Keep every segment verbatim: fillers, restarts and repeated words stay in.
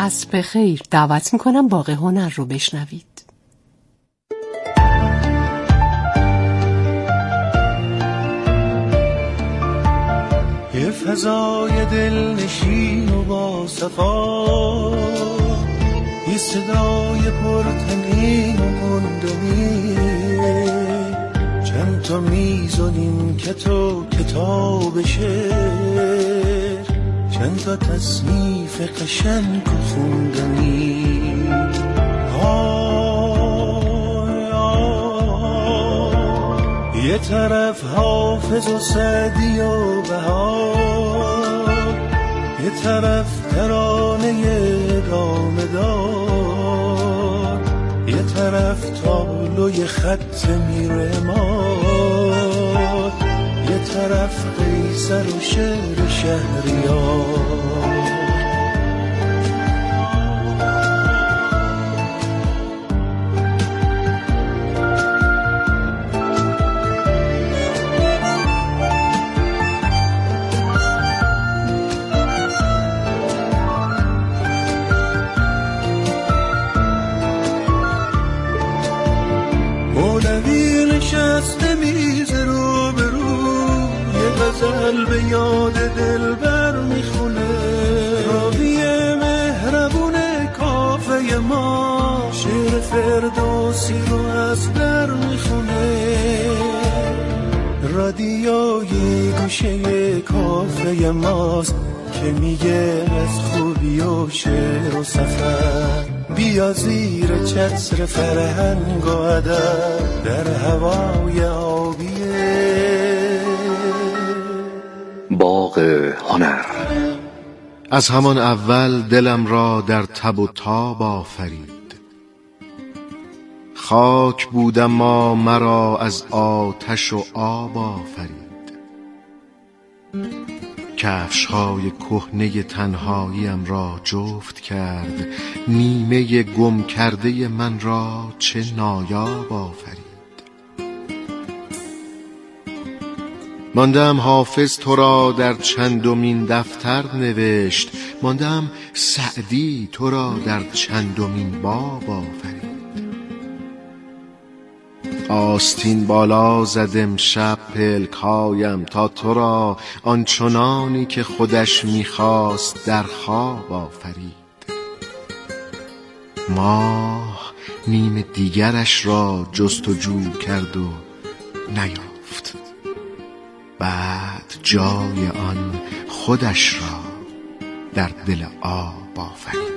عصر بخیر. دعوت میکنم باغ هنر رو بشنوید. یه فضای دلنشین و با صفا، یه صدای پرتنین و گندمی، چند تا میزونیم که تو کتاب شعر، چند تا تصنیف قشنگ و خوندنی. آی آی یه طرف حافظ و سعدی و بهار، یه طرف ترانه دامه دار، یه طرف تابلوی خط میرمار، یه طرف قیصر و شعر شهریار. مولوی نشسته میز رو به رو، یه غزل به یاد دلبر میخونه، راوی مهربون کافه ما شعر فردوسی رو از در میخونه. رادیوی گوشه کافه ماست که میگه از خوبی و شعر و سفر، بیا زیر چتر فرهنگ و ادب در هوای آبیه باغ هنر. از همان اول دلم را در تب و تاب آفرید، خاک بودم ما مرا از آتش و آب آفرید. کفش‌های کهنه تنهاییم را جفت کرد، نیمه گم کرده من را چه نایاب آفرید. ماندم حافظ تو را در چندمین دفتر نوشت، ماندم سعدی تو را در چندمین باب آفرید. آستین بالا زد امشب پلکایم تا تو را آنچنانی که خودش میخواست در خواب آفرید. ماه نیم دیگرش را جستجو کرد و نیافت، بعد جای آن خودش را در دل آب آفرید.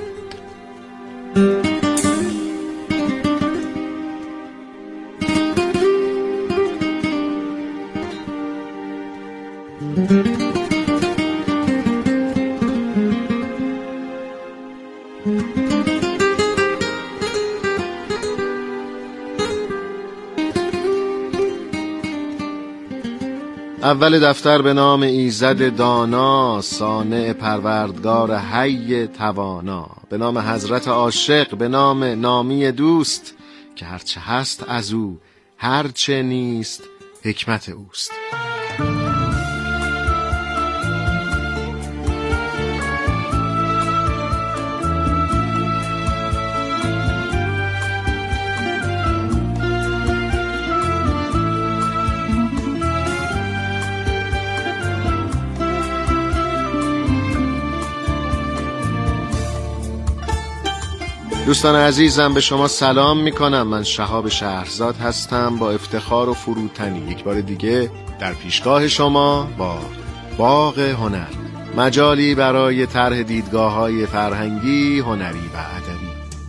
اول دفتر به نام ایزد دانا، صانع پروردگار حی توانا، به نام حضرت عاشق، به نام نامی دوست، که هرچه هست از او، هرچه نیست حکمت اوست. دوستان عزیزم، به شما سلام میکنم. من شهاب شهرزاد هستم، با افتخار و فروتنی یک بار دیگه در پیشگاه شما با باغ هنر، مجالی برای طرح دیدگاه‌های فرهنگی، هنری و ادبی.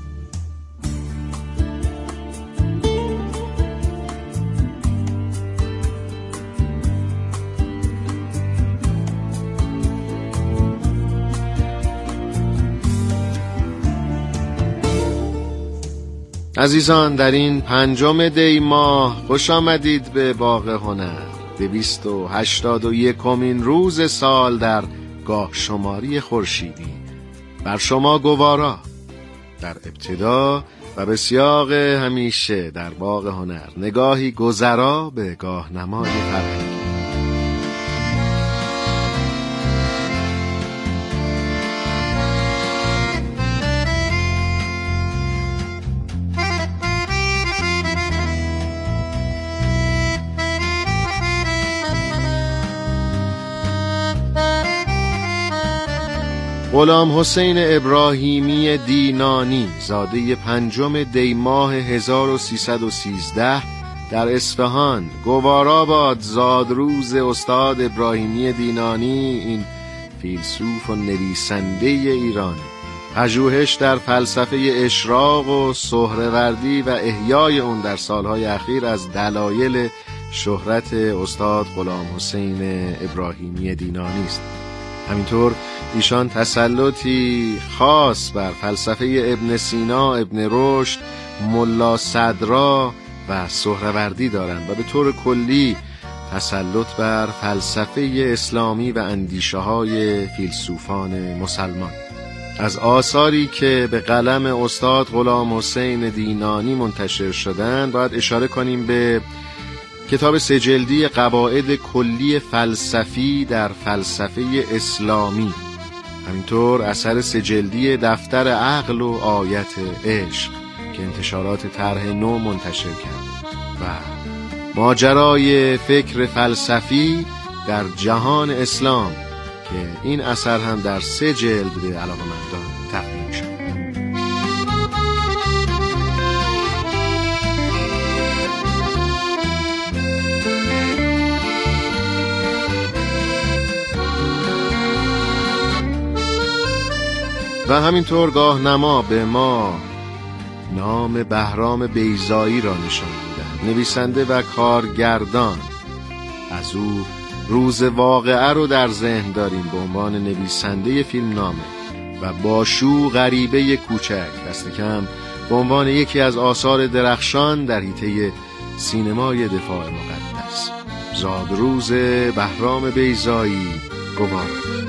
عزیزان، در این پنجم دی ماه خوش آمدید به باغ هنر، دویست و هشتاد و یکمین روز سال در گاه شماری خورشیدی. بر شما گوارا در ابتدا و به سیاق همیشه در باغ هنر، نگاهی گذرا به گاه نمای فرهنگی. غلام حسین ابراهیمی دینانی زاده پنجم دی ماه هزار و سیصد و سیزده در اصفهان گوارا باد زادروز استاد ابراهیمی دینانی، این فیلسوف و نویسنده ایرانی. پژوهش در فلسفه اشراق و سهروردی و احیای اون در سالهای اخیر از دلایل شهرت استاد غلام حسین ابراهیمی دینانی است. همینطور ایشان تسلطی خاص بر فلسفه ابن سینا، ابن رشد، ملا صدرا و سهروردی دارند و به طور کلی تسلط بر فلسفه اسلامی و اندیشه های فیلسوفان مسلمان. از آثاری که به قلم استاد غلام حسین دینانی منتشر شدند باید اشاره کنیم به کتاب سه‌جلدی قواعد کلی فلسفی در فلسفه اسلامی، همینطور اثر سه‌جلدی دفتر عقل و آیت عشق که انتشارات طرح نو منتشر کرد و ماجرای فکر فلسفی در جهان اسلام که این اثر هم در سه جلد به علاقه‌مندان تقدیم شد. و همینطور گاهنما به ما نام بهرام بیضایی را نشان می‌دهد، نویسنده و کارگردان. از او روز واقعه رو در ذهن داریم به عنوان نویسنده فیلمنامه و باشو غریبه کوچک دست کم به عنوان یکی از آثار درخشان در حیطه سینمای دفاع مقدس. زادروز بهرام بیضایی، گوارا.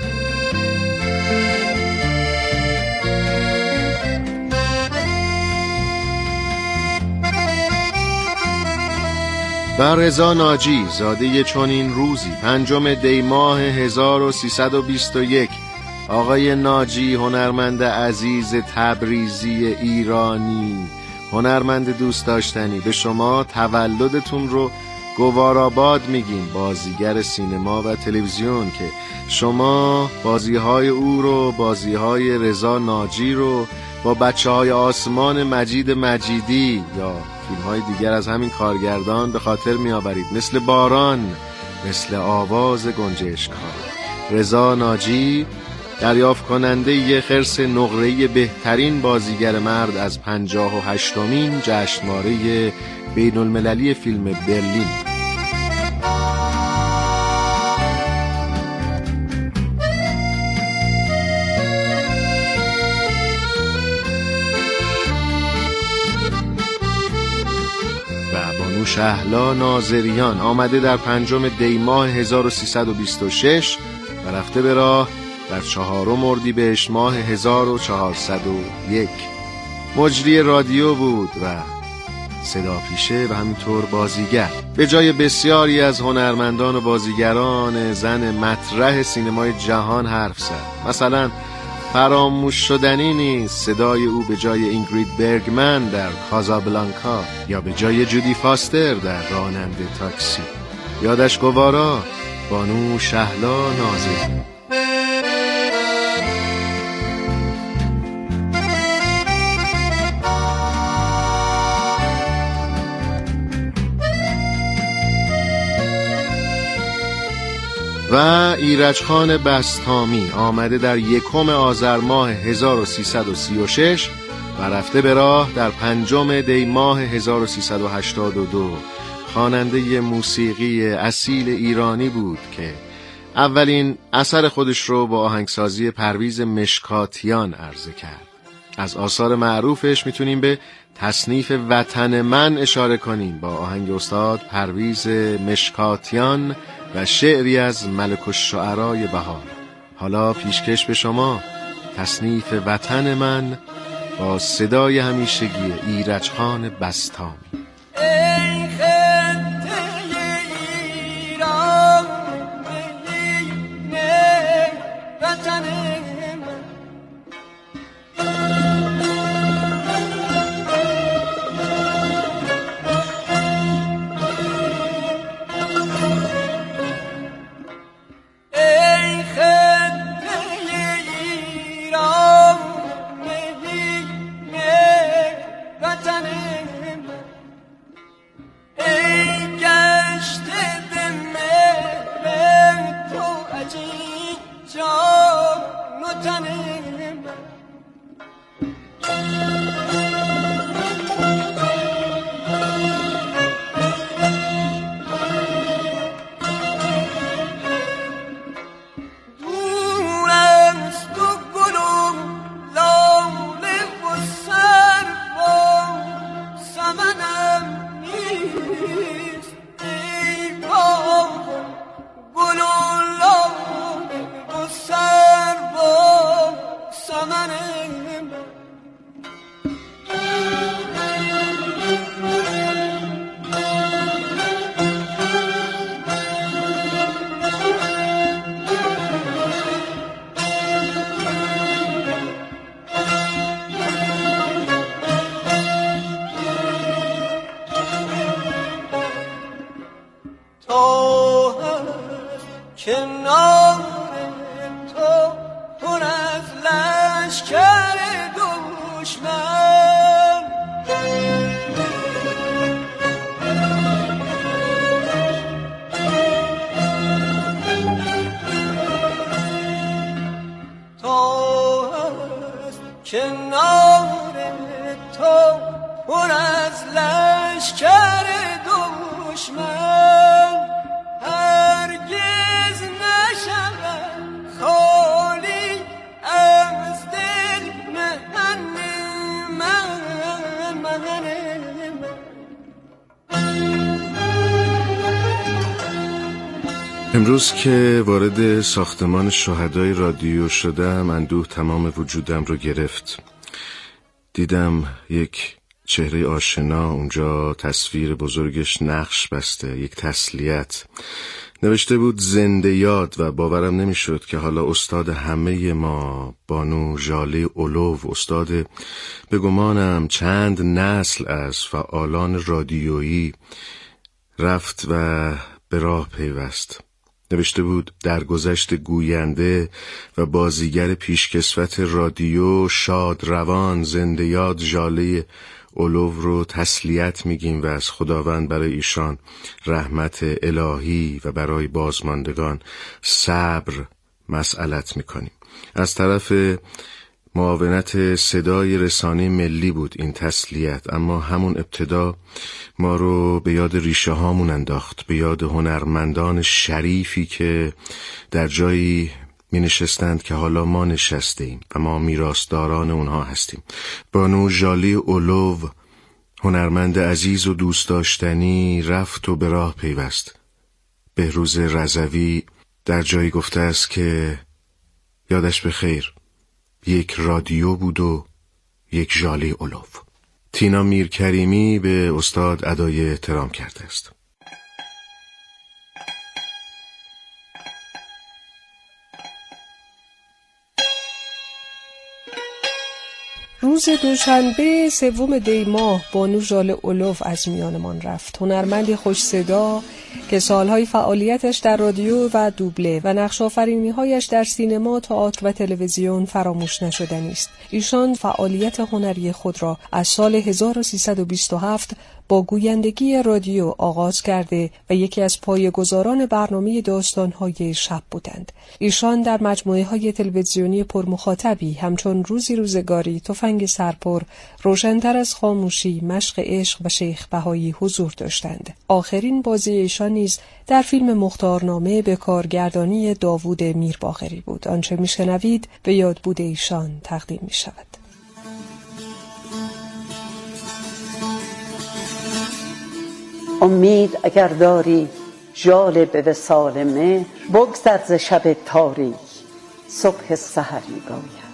و رضا ناجی زاده چنین روزی پنجم دی ماه هزار و سیصد و بیست و یک. آقای ناجی هنرمند عزیز تبریزی ایرانی، هنرمند دوست داشتنی، به شما تولدتون رو گواراباد میگیم. بازیگر سینما و تلویزیون که شما بازیهای او رو، بازیهای رضا ناجی رو با بچه های آسمان مجید مجیدی یا فیلم های دیگر از همین کارگردان به خاطر می آورید، مثل باران، مثل آواز گنجشک‌ها. رضا ناجی دریافت کننده یه خرس نقره‌ای بهترین بازیگر مرد از پنجاه و هشتمین جشنواره بین المللی فیلم برلین. شهلا ناظریان آمده در پنجم دی ماه هزار و سیصد و بیست و شش و رفته به راه در چهارم اردیبهشت ماه هزار و چهارصد و یک. مجری رادیو بود و صدا پیشه و همینطور بازیگر. به جای بسیاری از هنرمندان و بازیگران زن مطرح سینمای جهان حرف زد. مثلا فراموش شدنی نیست صدای او به جای اینگرید برگمن در کازابلانکا یا به جای جودی فاستر در راننده تاکسی. یادش گوارا، بانو شهلا ناظری. و ایرج خان بسطامی آمده در یکم آذر ماه هزار و سیصد و سی و شش و رفته به راه در پنجم دی ماه هزار و سیصد و هشتاد و دو. خواننده موسیقی اصیل ایرانی بود که اولین اثر خودش رو با آهنگسازی پرویز مشکاتیان عرضه کرد. از آثار معروفش میتونیم به تصنیف وطن من اشاره کنیم با آهنگ استاد پرویز مشکاتیان و شعری از ملک الشعرای بهار. حالا پیشکش به شما تصنیف وطن من با صدای همیشگی ایرج خان بسطامی. ای خطه ایران نه وطن من، ای خطه تا کنار تو پر از لشکر دشمن تا کنار تو پر از لشکر دشمن هرگز نشود خالی از دل من من من امروز که وارد ساختمان شهدای رادیو شدم اندوه تمام وجودم رو گرفت. دیدم یک چهره آشنا اونجا تصویر بزرگش نقش بسته، یک تسلیت نوشته بود زنده یاد، و باورم نمیشد که حالا استاد همه ما بانو ژاله اولو، استاد به گمانم چند نسل از فعالان رادیویی، رفت و به راه پیوست. نوشته بود درگذشت گوینده و بازیگر پیشکسوت رادیو شاد روان زنده یاد ژاله اولو رو تسلیت میگیم و از خداوند برای ایشان رحمت الهی و برای بازماندگان صبر مسئلت میکنیم. از طرف معاونت صدای رسانه ملی بود این تسلیت، اما همون ابتدا ما رو به یاد ریشه هامون انداخت، به یاد هنرمندان شریفی که در جایی می نشستند که حالا ما نشستیم و ما میراثداران اونها هستیم. بانو ژاله اولو، هنرمند عزیز و دوست داشتنی، رفت و به راه پیوست. بهروز رضوی در جایی گفته است که یادش به خیر، یک رادیو بود و یک ژاله اولو. تینا میرکریمی به استاد ادای احترام کرده است. روز دوشنبه سوم دی ماه بانو ژاله اولو از میانمان رفت. هنرمندی خوش صدا که سالهای فعالیتش در رادیو و دوبله و نقش آفرینی‌هایش در سینما، تئاتر و تلویزیون فراموش نشدنی است. ایشان فعالیت هنری خود را از سال هزار و سیصد و بیست و هفت با گویندگی رادیو آغاز کرده و یکی از پایه‌گذاران برنامه داستان‌های شب بودند. ایشان در مجموعه‌های تلویزیونی پرمخاطبی همچون روزی روزگاری، تفنگ سرپر، روشن‌تر از خاموشی، مشق عشق و شیخ بهایی حضور داشتند. آخرین بازی ایشان نیز در فیلم مختارنامه به کارگردانی داوود میرباقری بود. آنچه میشنوید به یاد بود ایشان تقدیم می‌شود. امید اگر داری ژاله به وصال مهر، بگذر ز شب تاریک صبح سحر می‌آید.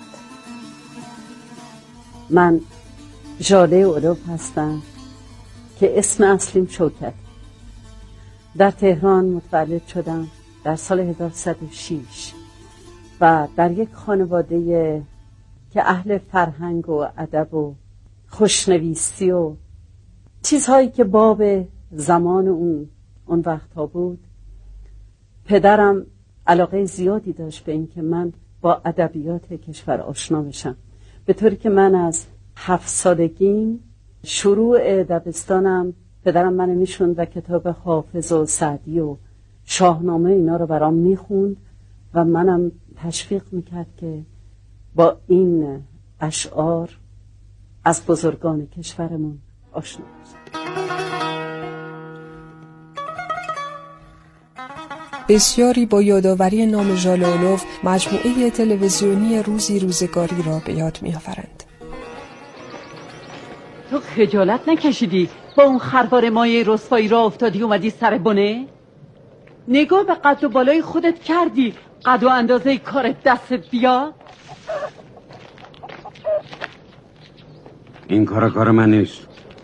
من ژاله اولو هستم که اسم اصلیم شوکت. در تهران متولد شدم در سال هزار و سیصد و شش و در یک خانواده که اهل فرهنگ و ادب و خوشنویسی و چیزهایی که باب زمان اون اون وقتها بود. پدرم علاقه زیادی داشت به این که من با ادبیات کشور آشنا بشم، به طوری که من از هفت سالگیم شروع دبستانم پدرم منو میشوند و کتاب حافظ و سعدی و شاهنامه اینا رو برام میخوند و منم تشویق میکرد که با این اشعار از بزرگان کشورمون آشنا بشم. بسیاری با یادآوری نام ژاله اولو مجموعه تلویزیونی روزی روزگاری را به یاد می‌آورند. تو خجالت نکشیدی با اون خروار مایه رسوایی را افتادی اومدی سر بنه؟ نگاه به قد و بالای خودت کردی قد و اندازه کارت دستت بیاد؟ این کارا کار من نیست.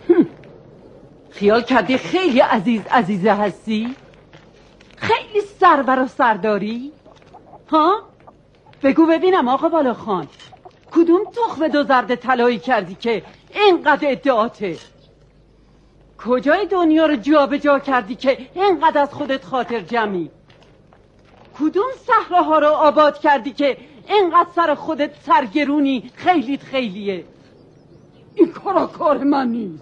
خیال کردی خیلی عزیز عزیزه هستی؟ خیلی سربر و سرداری؟ ها؟ بگو ببینم آقا بالاخان، کدوم تخم دو زرد طلایی کردی که اینقدر ادعاته؟ کجای دنیا رو جا به جا کردی که اینقدر از خودت خاطر جمعی؟ کدوم صحراها رو آباد کردی که اینقدر سر خودت سرگرونی؟ خیلیت خیلیه. این کارا کار من نیست.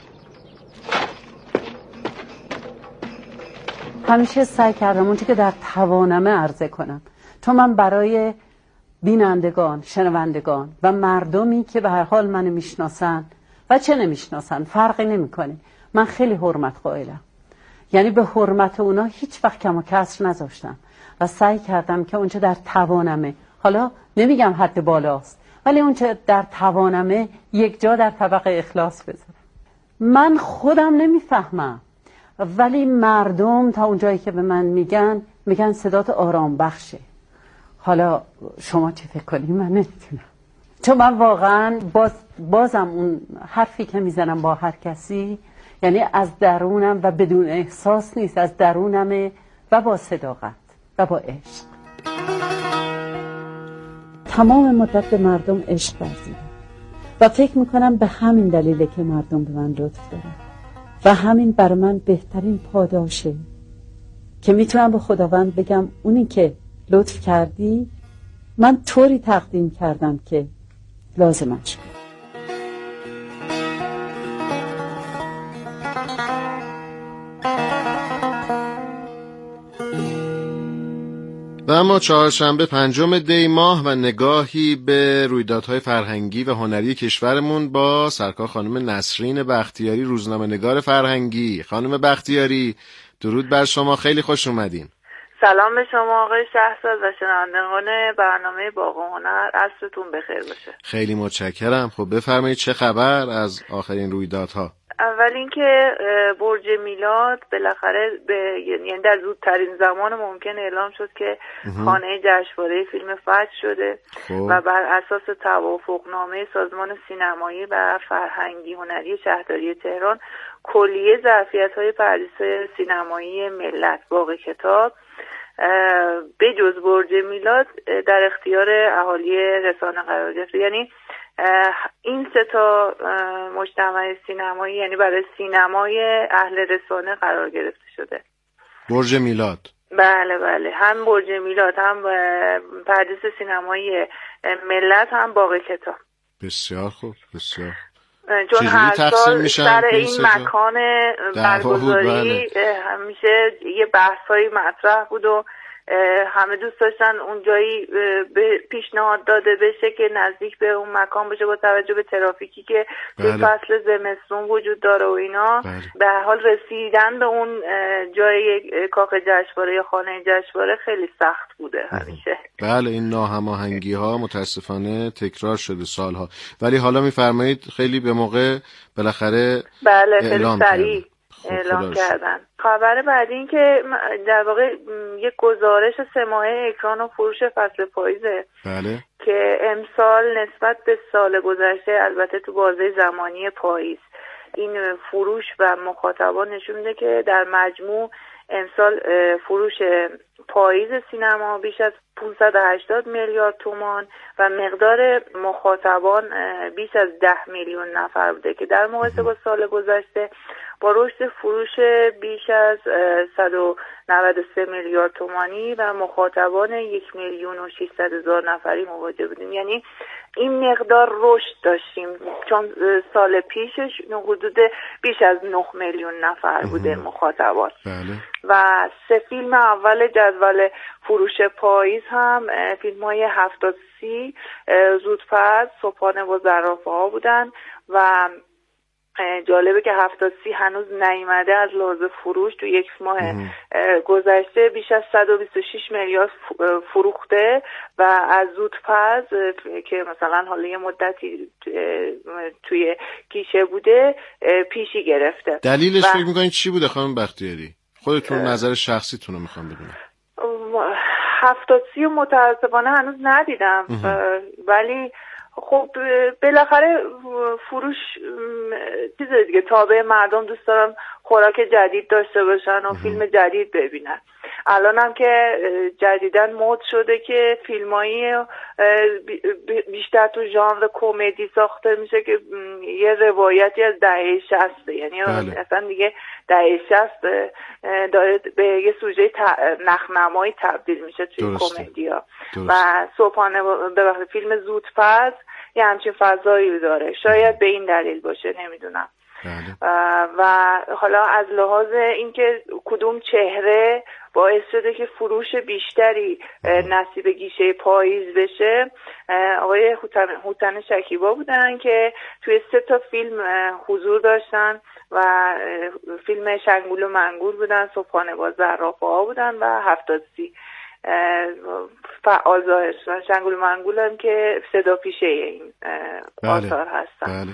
همیشه سعی کردم اونچه که در توانمه عرضه کنم، چون من برای بینندگان، شنوندگان و مردمی که به هر حال منو میشناسن و چه نمیشناسن فرقی نمیکنه، من خیلی حرمت قائلم. یعنی به حرمت اونا هیچ وقت کم و کسر نذاشتم و سعی کردم که اونچه در توانمه، حالا نمیگم حد بالاست، ولی اونچه در توانمه یک جا در طبق اخلاص بذارم. من خودم نمیفهمم، ولی مردم تا اونجایی که به من میگن میگن صدات آرام بخشه. حالا شما چی فکر کنی؟ من نمیتونم، چون من واقعا باز بازم اون حرفی که میزنم با هر کسی، یعنی از درونم و بدون احساس نیست، از درونمه و با صداقت و با عشق. تمام مدت به مردم عشق ورزیدم و فکر میکنم به همین دلیله که مردم به من لطف دارن و همین برای من بهترین پاداشه که میتونم به خداوند بگم اونی که لطف کردی من طوری تقدیم کردم که لازمش بود. و اما چهارشنبه پنجم دی ماه و نگاهی به رویدادهای فرهنگی و هنری کشورمون با سرکار خانم نسرین بختیاری، روزنامه نگار فرهنگی. خانم بختیاری درود بر شما، خیلی خوش اومدین. سلام به شما آقای شهرزاد و شنوندگان برنامه باغ و هنر، عصرتون بخیر باشه. خیلی متشکرم. خب بفرمایید چه خبر از آخرین رویدادها؟ اول اینکه برج میلاد بالاخره به یعنی در زودترین زمان ممکن اعلام شد که خانه جشنواره فیلم فجر شده خوب. و بر اساس توافقنامه سازمان سینمایی و فرهنگی هنری شهرداری تهران کلیه ظرفیت‌های پردیس سینمایی ملت باغ کتاب به جز برج میلاد در اختیار اهالی رسانه قرار گرفت. یعنی این سه تا مجتمع سینمایی یعنی برای سینمای اهل رسانه قرار گرفته شده. برج میلاد، بله بله، هم برج میلاد، هم پردیس سینمایی ملت، هم باغ کتاب. بسیار خوب، بسیار. چون هر سال سر این مکان برگزاری همیشه یه بحثایی مطرح بود و همه دوست داشتن اون جایی به پیشنهاد داده بشه که نزدیک به اون مکان باشه با توجه به ترافیکی که بله. توی فصل زمستون وجود داره و اینا. بله. به هر حال رسیدن به اون جای کاخ جشنواره یا خانه جشنواره خیلی سخت بوده همیشه. بله، این ناهماهنگی ها متاسفانه تکرار شده سالها، ولی حالا میفرمایید خیلی به موقع بالاخره بله خیلی سریع اعلام کردن. خبر بعدی این که در واقع یک گزارش سه ماهه اکران و فروش فصل پاییزه. بله. که امسال نسبت به سال گذشته، البته تو بازه زمانی پاییز، این فروش و مخاطبان نشون میده که در مجموع امسال فروش پاییز سینما بیش از پانصد و هشتاد میلیارد تومان و مقدار مخاطبان بیش از ده میلیون نفر بوده که در مقایسه با سال گذشته با رشد فروش بیش از صد و نود و سه میلیارد تومانی و مخاطبان یک میلیون و ششصد هزار نفری مواجه بودیم. یعنی این مقدار رشد داشتیم، چون سال پیشش حدود بیش از نه میلیون نفر بوده مخاطبان. بله. و سه فیلم اول جدول فروش پاییز هم فیلم های هفتاد سی، زودپس، صبحانه و زرافه ها بودن و جالبه که هفتاد سی هنوز نیامده از لحاظ فروش. تو یک ماه گذشته بیش از صد و بیست و شش میلیارد فروخته و از زودپس که مثلا حالا یه مدتی توی کیشه بوده پیشی گرفته. دلیلش فکر میکنید چی بوده خانم بختیاری؟ خودتون نظر شخصیتون رو میخوام بدونم. هفتاد سی متاسفانه هنوز ندیدم، ولی خب بالاخره فروش چیز دیگه، تابع مردم دوست دارن خوراک جدید داشته باشن و فیلم جدید ببینن. الان هم که جدیداً مد شده که فیلمایی بیشتر تو ژانر کمدی ساخته میشه که یه روایتی از دهه شصت، یعنی بله. اصلا دیگه دهه شصت داره به یه سوژه نخنمایی تبدیل میشه توی کمدیا و صبحانه به فیلم زودپز یه همچین فضایی داره، شاید به این دلیل باشه، نمیدونم. بله. و حالا از لحاظ اینکه کدوم چهره باعث شده که فروش بیشتری نصیب گیشه پاییز بشه، آقای هوتن, هوتن شکیبا بودن که توی سه تا فیلم حضور داشتن و فیلم شنگول و منگول بودن، صبحانه با زرافه‌ها بودن و هفتاد سی فعال ظاهر شدن. شنگول و منگول هم که صدا پیشه این آثار هستن. بله.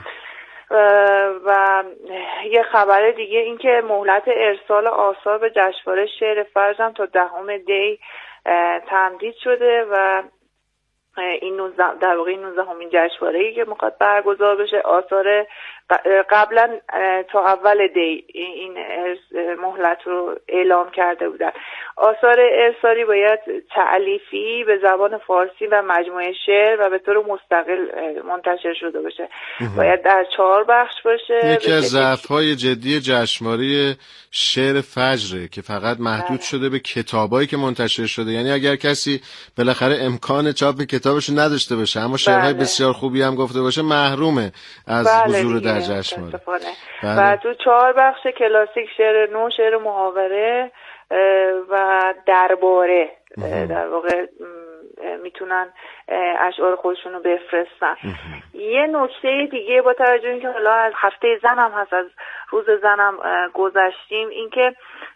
و یه خبر دیگه این که مهلت ارسال آثار به جشنواره شعر فجر هم تا دهم دی تمدید شده و این نوزده در واقع این نوزدهمین جشنواره‌ای که میخواد برگزار بشه. آثار قبلا تا اول دی این مهلت رو اعلام کرده بودن. آثار ارسالی باید تألیفی به زبان فارسی و مجموعه شعر و به طور مستقل منتشر شده باشه. باید در چهار بخش باشه. یکی از ضعف‌های جدی جشنواره شعر فجره که فقط محدود بله. شده به کتابایی که منتشر شده، یعنی اگر کسی بالاخره امکان چاپ کتابش نداشته باشه اما شعرهای بله. بسیار خوبی هم گفته باشه محرومه از بله حضور در جشنواره. بله. و تو چهار بخش کلاسیک، شعر نو، شعر محاوره و درباره در واقع میتونن اشعار خودشون رو بفرستن. یه نکته دیگه با توجه اینکه حالا از هفته زنم هست، از روز زنم گذشتیم، اینکه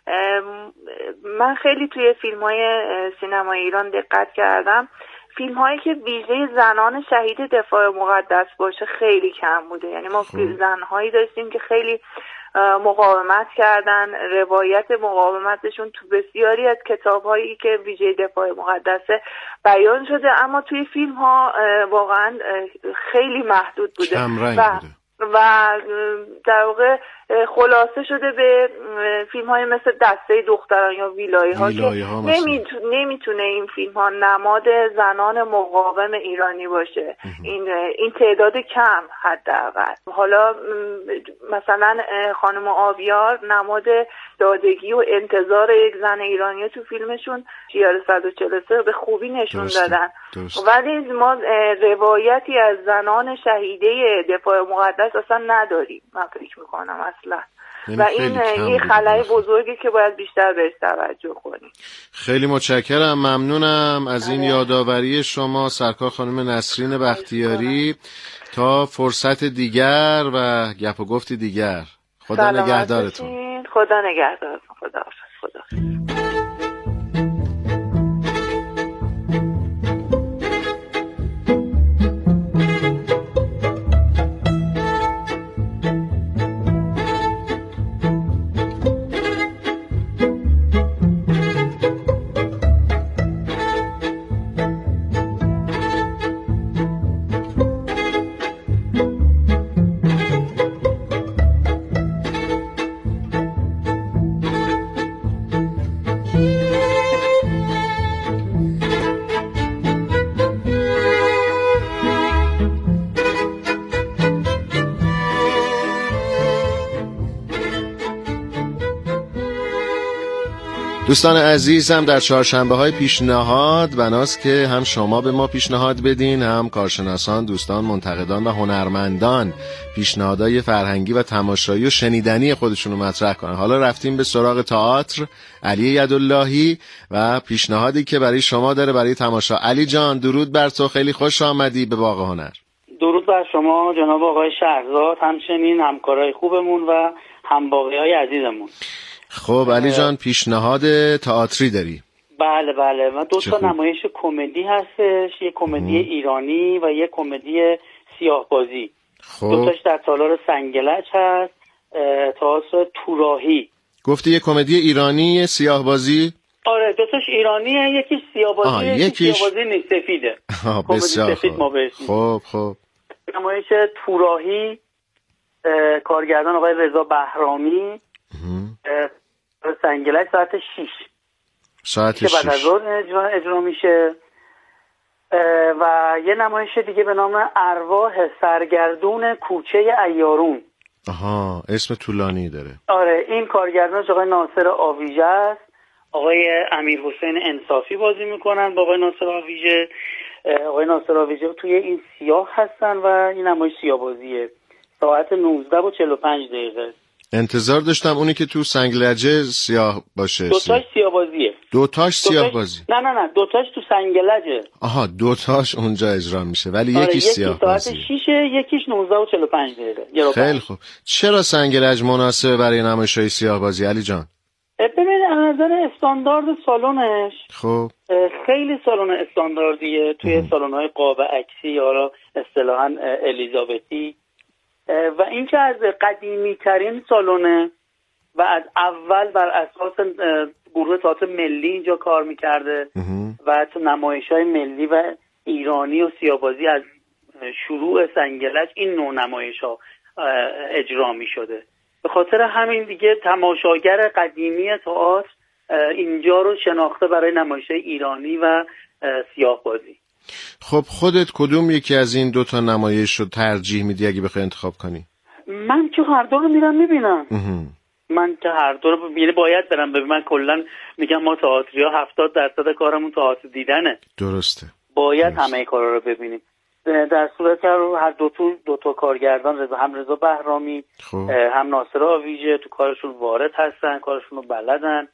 من خیلی توی فیلم‌های سینمای ایران دقت کردم، فیلم هایی که ویژه زنان شهید دفاع مقدس باشه خیلی کم بوده. یعنی ما زنهایی داشتیم که خیلی مقاومت کردن، روایت مقاومتشون تو بسیاری از کتاب هایی که ویژه دفاع مقدسه بیان شده، اما توی فیلم ها واقعا خیلی محدود بوده و بوده. و در واقع خلاصه شده به فیلم های مثل دسته دختران یا ویلای ها که نمیتونه, نمیتونه این فیلم ها نماد زنان مقاوم ایرانی باشه. این این تعداد کم حداقل. حالا مثلا خانم آبیار نماد دادگی و انتظار یک زن ایرانی تو فیلمشون جیار صد و چهل و سه به خوبی نشون درسته. دادن درسته. ولی ما روایتی از زنان شهیده دفاع مقدس اصلا نداریم، من فکر میکنم اصلا. و این یه خلای بزرگی که باید بیشتر بهش توجه کنیم. خیلی متشکرم، ممنونم از این یادآوری شما سرکار خانم نسرین بختیاری. تا فرصت دیگر و گپ و گفت دیگر، خدا نگهدارتون. خدا نگهدارتون. خدا حافظ. خدا دوستان عزیزم، در چهارشنبه های پیشنهاد بناست که هم شما به ما پیشنهاد بدین، هم کارشناسان، دوستان، منتقدان و هنرمندان پیشنهادهای فرهنگی و تماشایی و شنیدنی خودشون رو مطرح کنن. حالا رفتیم به سراغ تئاتر علی یداللهی و پیشنهادی که برای شما داره برای تماشا. علی جان درود بر تو، خیلی خوش آمدی به باغ هنر. درود بر شما جناب آقای شهرزاد، همچنین همکارای خوبمون و همباغی‌های عزیزمون. خب علی جان پیشنهاد تئاتری داری؟ بله بله، من دو تا نمایش کمدی هستش، یه کمدی ایرانی و یه کمدی سیاه‌بازی. خب دو تاش در تالار سنگلج هست، تئاتر توراهی. گفتی یه کمدی ایرانی سیاه‌بازی؟ آره دو تاش ایرانیه، یکی سیاه‌بازی، یکی سیاه‌بازی نیست، سفیده. بسیار سفید ما بهش. خب خب نمایش توراهی، کارگردان آقای رضا بهرامی، سنگلج، ساعت شیش. ساعت که بعد از ظهر اجرا, اجرا میشه. و یه نمایش دیگه به نام ارواح سرگردون کوچه عیارون. آها، اسم طولانی داره. آره، این کارگردانش آقای ناصر آویژه است. آقای امیر حسین انصافی بازی میکنن با آقای ناصر آویژه. آقای ناصر آویژه توی این سیاه هستن و این نمایش سیاه بازیه. ساعت نوزده و چهل و پنج دقیقه. انتظار داشتم اونی که تو سنگ لجه سیاه باشه. دوتاش سیاه بازیه. دوتاش سیاه بازی؟ نه نه نه، دوتاش تو سنگ لجه. آها، دوتاش اونجا اجرا میشه ولی آره، یکی سیاه بازی. یکی ساعت شیشه، یکیش نوزده و چهل و پنج دقیقه. خیلی خوب. چرا سنگ لج مناسبه برای نمایش‌های سیاه بازی علی جان؟ ببینید از نظر استاندارد سالنش خب خیلی سالن استانداردیه. توی سالن‌های قاب عکسی یا اصطلاحاً الیزابتی و این که از قدیمی ترین سالونه و از اول بر اساس گروه تئاتر ملی اینجا کار میکرده و تو نمایش‌های ملی و ایرانی و سیاه‌بازی از شروع سنگلج این نوع نمایش‌ها اجرا می‌شده. به خاطر همین دیگه تماشاگر قدیمی تئاتر اینجا رو شناخته برای نمایش‌های ایرانی و سیاه‌بازی. خب خودت کدوم یکی از این دوتا نمایش رو ترجیح میدی اگه بخوای انتخاب کنی؟ من که هر دو رو میرم میبینم. من که هر دو رو یعنی باید برم ببینم. من کلا میگم ما تئاتریا هفتاد درصد کارمون تئاتر دیدنه. درسته. باید درسته. همه کارا رو ببینیم. در صورت که هر دو تو دو تا کارگردان رضا هم رضا بهرامی خب. هم ناصر آویژه تو کارشون وارد هستن، کارشون رو بلدن.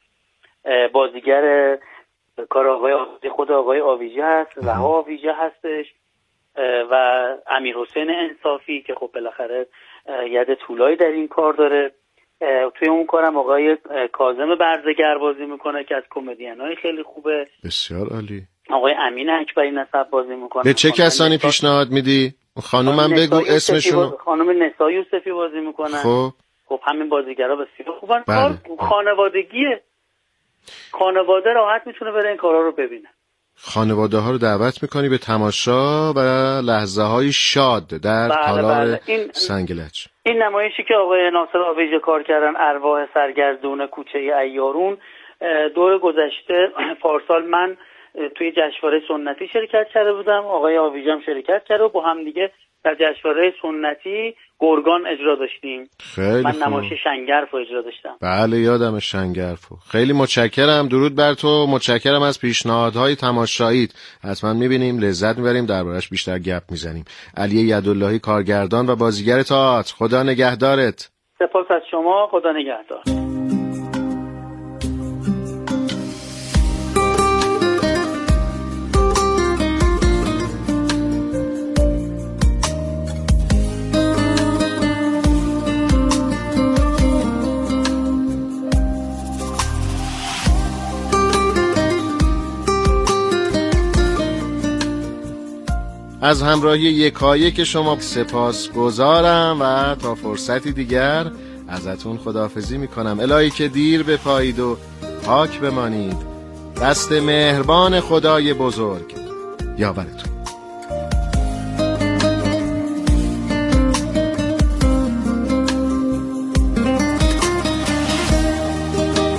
بازیگر کار آقای خود آقای آویژه هست، رها آویژه هستش و امیر حسین انصافی که خب بالاخره ید طولایی در این کار داره. توی اون کارم آقای کاظم برزگر بازی میکنه که از کمدین‌های خیلی خوبه. بسیار عالی. آقای امین اکبری نسب بازی میکنه. به چه کسانی نسا... پیشنهاد میدی؟ خانومم بگو اسمشون. باز... خانم نسا یوسفی بازی میکنن. خب خب همین بازیگرا بسیار خوبن. بله. کار خانوادگیه. خانواده راحت میتونه بره این کارا رو ببینه. خانواده ها رو دعوت میکنی به تماشا و لحظه های شاد در تالار بله بله. سنگ لج. این نمایشی که آقای ناصر آویژه کار کردن ارواح سرگردون کوچه عیارون، دور گذشته پارسال من توی جشنواره سنتی شرکت کرده بودم، آقای آویژه هم شرکت کرده و با هم دیگه در جشنواره سنتی گرگان اجرا داشتیم. خیلی من خوب. نمایش شنگرف رو اجرا داشتم. بله یادم شنگرفو. خیلی متشکرم. درود بر تو. متشکرم از پیشنهادهای تماشاییت. حتما میبینیم، لذت میبریم، دربارش بیشتر گپ میزنیم. علی یداللهی کارگردان و بازیگر تئاتر، خدا نگهدارت. سپاس از شما. خدا نگهدار. از همراهی یکایک شما سپاس گذارم و تا فرصتی دیگر ازتون خداحافظی میکنم. الهی که دیر بپایید و پاک بمانید. دست مهربان خدای بزرگ یاورتون.